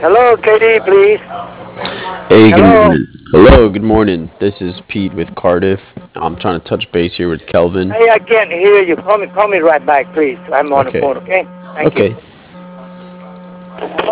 Hello, Katie, please. Hey, good Hello. morning. Hello, good morning. This is Pete with Cardiff. I'm trying to touch base here with Kelvin. Hey, I can't hear you. Call me right back, please. I'm on the Okay. phone, okay? Thank you. Okay.